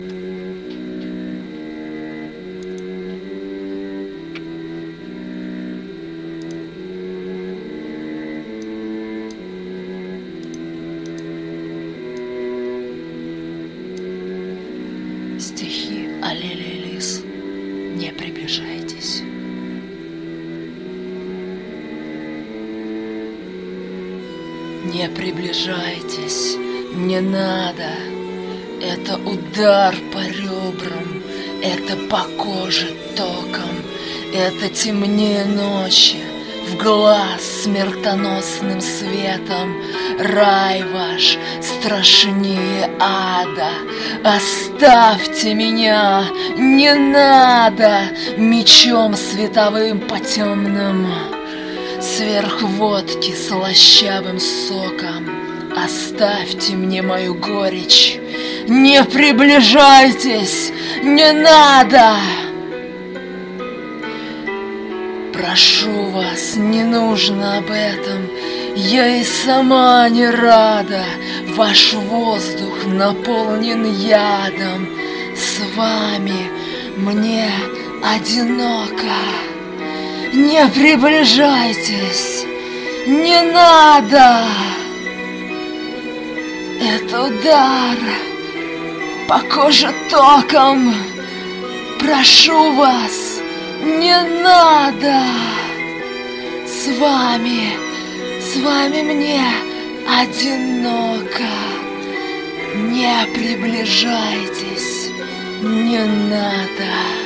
Стихи о Лилии Лис. Не приближайтесь. Не приближайтесь, не надо. Это удар по ребрам, это по коже током, это темнее ночи, в глаз смертоносным светом. Рай ваш страшнее ада. Оставьте меня, не надо, мечом световым по темным. Сверх водки слащавым соком оставьте мне мою горечь. Не приближайтесь, не надо. Прошу вас, не нужно об этом. Я и сама не рада. Ваш воздух наполнен ядом. С вами мне одиноко. Не приближайтесь, не надо. Это удар по коже током. Прошу вас, не надо. С вами мне одиноко. Не приближайтесь, не надо.